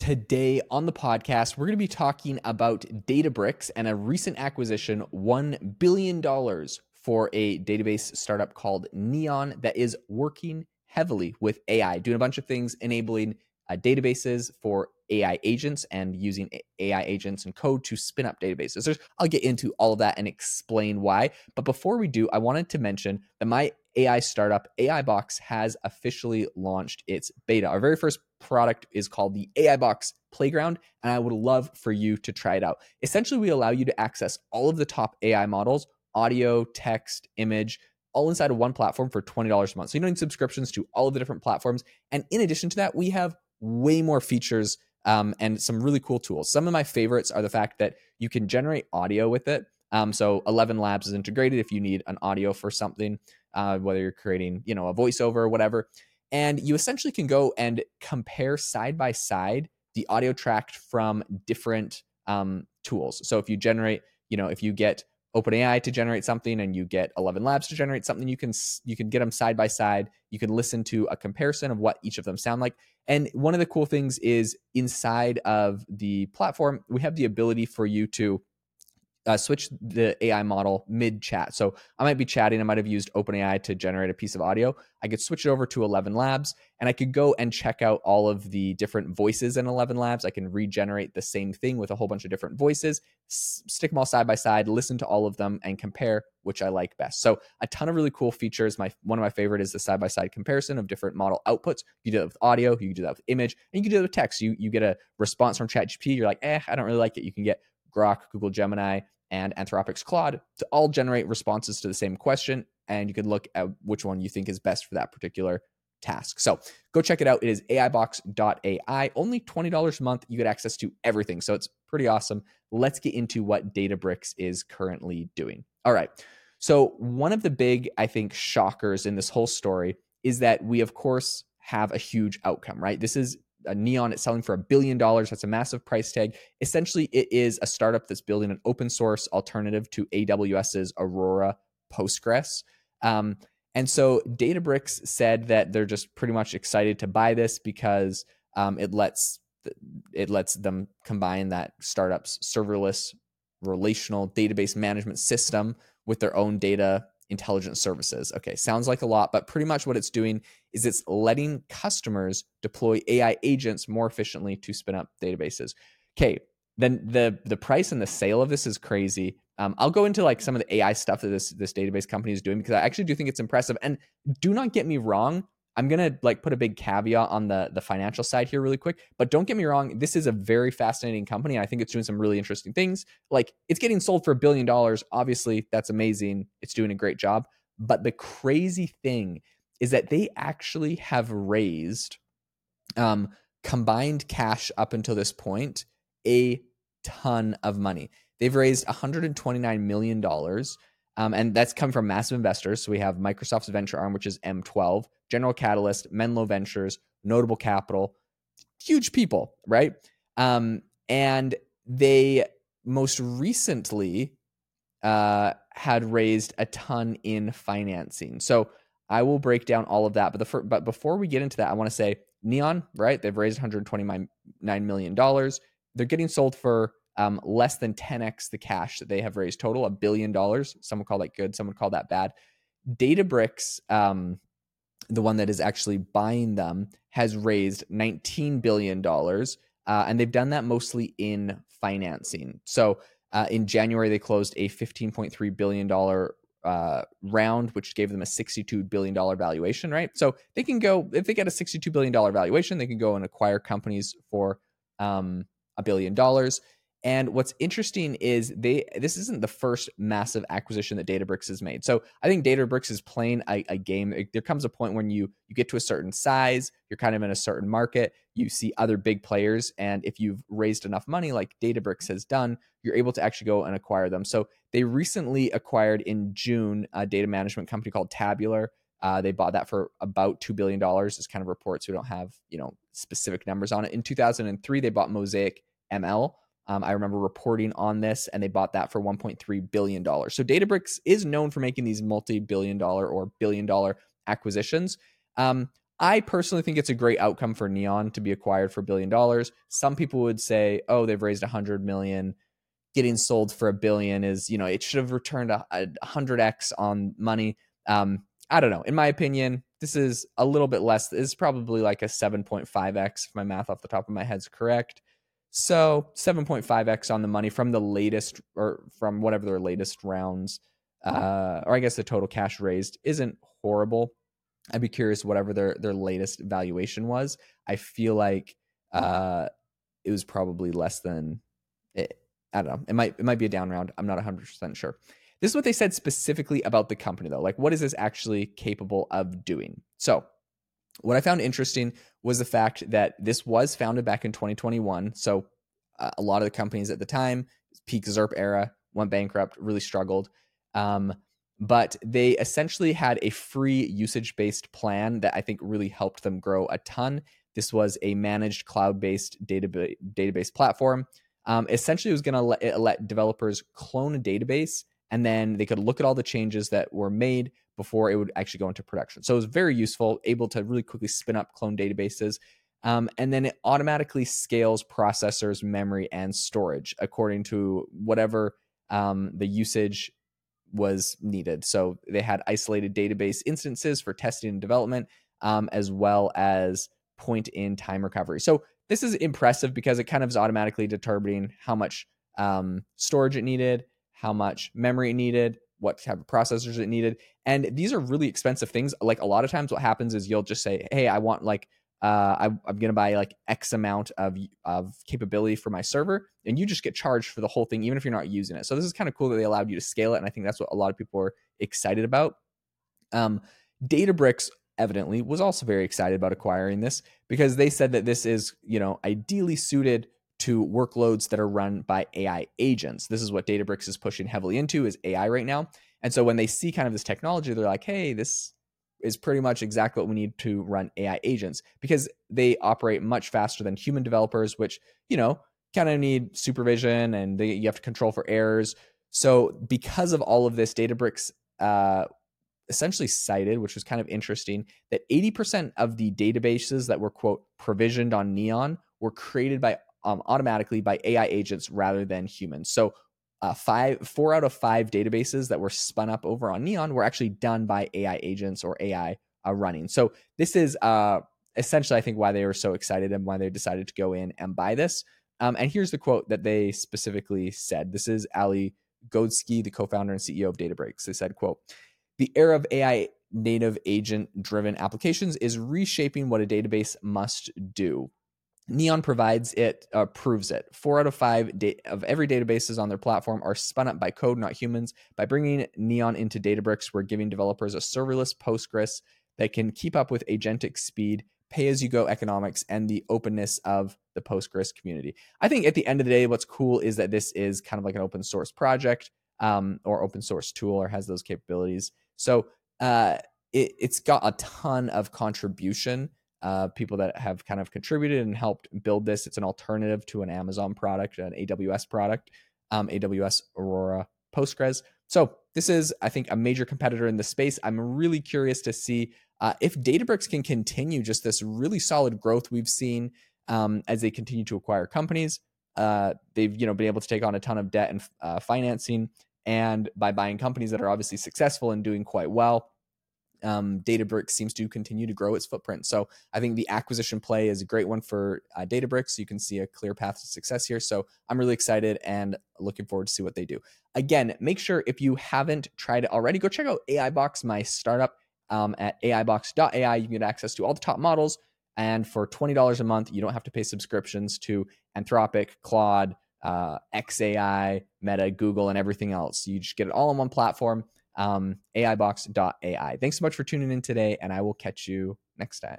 Today on the podcast, we're going to be talking about Databricks and a recent acquisition, $1 billion for a database startup called Neon that is working heavily with AI, doing a bunch of things, enabling databases for AI agents and using AI agents and code to spin up databases. I'll get into all of that and explain why. But before we do, I wanted to mention that my AI startup, AI Box, has officially launched its beta. Our very first product is called the AI Box Playground, and I would love for you to try it out. Essentially, we allow you to access all of the top AI models, audio, text, image, all inside of one platform for $20 a month. So you don't need subscriptions to all of the different platforms. And in addition to that, we have way more features and some really cool tools. Some of my favorites are the fact that you can generate audio with it. So 11 Labs is integrated if you need an audio for something, whether you're creating, a voiceover or whatever. And you essentially can go and compare side by side the audio track from different tools. So if you generate, if you get OpenAI to generate something and you get 11 Labs to generate something, you can get them side by side. You can listen to a comparison of what each of them sound like. And one of the cool things is inside of the platform, we have the ability for you to switch the AI model mid-chat. So I might be chatting. I might have used OpenAI to generate a piece of audio. I could switch it over to 11 Labs, and I could go and check out all of the different voices in 11 Labs. I can regenerate the same thing with a whole bunch of different voices, stick them all side by side, listen to all of them, and compare which I like best. So a ton of really cool features. One of my favorite is the side-by-side comparison of different model outputs. You do that with audio, you can do that with image, and you can do that with text. You get a response from ChatGPT. You're like, I don't really like it. You can get Grok, Google Gemini, and Anthropic's Claude to all generate responses to the same question, and you can look at which one you think is best for that particular task. So go check it out. It is aibox.ai. Only $20 a month. You get access to everything. So it's pretty awesome. Let's get into what Databricks is currently doing. All right. So one of the big, I think, shockers in this whole story is that we, of course, have a huge outcome, right? This is a Neon. It's selling for $1 billion. That's a massive price tag. Essentially, it is a startup that's building an open source alternative to AWS's Aurora Postgres. And so Databricks said that they're just pretty much excited to buy this because it lets them combine that startup's serverless relational database management system with their own data intelligence services. Okay, sounds like a lot, but pretty much what it's doing is it's letting customers deploy AI agents more efficiently to spin up databases. Okay, then the price and the sale of this is crazy. I'll go into like some of the AI stuff that this database company is doing because I actually do think it's impressive. And do not get me wrong, I'm gonna like put a big caveat on the financial side here really quick, but don't get me wrong, this is a very fascinating company. I think it's doing some really interesting things. Like it's getting sold for $1 billion. Obviously, that's amazing. It's doing a great job. But the crazy thing is that they actually have raised combined cash up until this point a ton of money. They've raised $129 million. And that's come from massive investors. So we have Microsoft's venture arm, which is M12, General Catalyst, Menlo Ventures, Notable Capital, huge people, right? And they most recently had raised a ton in financing. So I will break down all of that. But before we get into that, I want to say Neon, right? They've raised $129 million. They're getting sold for less than 10x the cash that they have raised total, $1 billion. Some would call that good. Some would call that bad. Databricks, the one that is actually buying them, has raised $19 billion. And they've done that mostly in financing. So in January, they closed a $15.3 billion round, which gave them a $62 billion valuation, right? So they can go, if they get a $62 billion valuation, they can go and acquire companies for $1 billion. And what's interesting is this isn't the first massive acquisition that Databricks has made. So I think Databricks is playing a game. There comes a point when you get to a certain size, you're kind of in a certain market, you see other big players, and if you've raised enough money like Databricks has done, you're able to actually go and acquire them. So they recently acquired in June a data management company called Tabular. They bought that for about $2 billion. It's kind of reports. We don't have specific numbers on it. In 2003, they bought Mosaic ML. I remember reporting on this, and they bought that for $1.3 billion. So Databricks is known for making these multi-billion dollar or billion-dollar acquisitions. I personally think it's a great outcome for Neon to be acquired for $1 billion. Some people would say, oh, they've raised 100 million. Getting sold for $1 billion is, it should have returned a 100x on money. I don't know. In my opinion, this is a little bit less. This is probably like a 7.5x if my math off the top of my head is correct. So 7.5x on the money from the latest, or from whatever their latest rounds, or I guess the total cash raised isn't horrible. I'd be curious whatever their latest valuation was. I feel like it was probably less than it. I don't know. It might be a down round. I'm not 100% sure. This is what they said specifically about the company, though. Like, what is this actually capable of doing? So what I found interesting was the fact that this was founded back in 2021. So a lot of the companies at the time, peak ZERP era, went bankrupt, really struggled. But they essentially had a free usage-based plan that I think really helped them grow a ton. This was a managed cloud-based database platform. Essentially, it was going to let developers clone a database, and then they could look at all the changes that were made before it would actually go into production. So it was very useful, able to really quickly spin up clone databases. And then it automatically scales processors, memory, and storage according to whatever the usage was needed. So they had isolated database instances for testing and development, as well as point in time recovery. So this is impressive because it kind of is automatically determining how much storage it needed, how much memory it needed, what type of processors it needed. And these are really expensive things. Like, a lot of times what happens is you'll just say, hey, I want like, I'm going to buy like X amount of capability for my server, and you just get charged for the whole thing, even if you're not using it. So this is kind of cool that they allowed you to scale it. And I think that's what a lot of people are excited about. Databricks evidently was also very excited about acquiring this because they said that this is, ideally suited to workloads that are run by AI agents. This is what Databricks is pushing heavily into, is AI right now. And so when they see kind of this technology, they're like, hey, this is pretty much exactly what we need to run AI agents, because they operate much faster than human developers, which, kind of need supervision, and you have to control for errors. So because of all of this, Databricks essentially cited, which was kind of interesting, that 80% of the databases that were, quote, provisioned on Neon were created by automatically by AI agents rather than humans. So 4 out of 5 databases that were spun up over on Neon were actually done by AI agents or AI running. So this is essentially, I think, why they were so excited and why they decided to go in and buy this. And here's the quote that they specifically said. This is Ali Godsky, the co-founder and CEO of Databricks. They said, quote, "The era of AI native agent-driven applications is reshaping what a database must do. Neon provides it, proves it. 4 out of 5 of every databases on their platform are spun up by code, not humans. By bringing Neon into Databricks, we're giving developers a serverless Postgres that can keep up with agentic speed, pay-as-you-go economics, and the openness of the Postgres community." I think at the end of the day, what's cool is that this is kind of like an open source project, or open source tool, or has those capabilities. So it's got a ton of contribution. People that have kind of contributed and helped build this. It's an alternative to an Amazon product, an AWS product, AWS Aurora Postgres. So this is, I think, a major competitor in the space. I'm really curious to see if Databricks can continue just this really solid growth we've seen as they continue to acquire companies. They've been able to take on a ton of debt and financing, and by buying companies that are obviously successful and doing quite well, Databricks seems to continue to grow its footprint. So I think the acquisition play is a great one for Databricks. You can see a clear path to success here. So I'm really excited and looking forward to see what they do. Again, make sure, if you haven't tried it already, go check out AIBox, my startup, at aibox.ai. You can get access to all the top models. And for $20 a month, you don't have to pay subscriptions to Anthropic, Claude, XAI, Meta, Google, and everything else. You just get it all on one platform. AIBox.ai. Thanks so much for tuning in today, and I will catch you next time.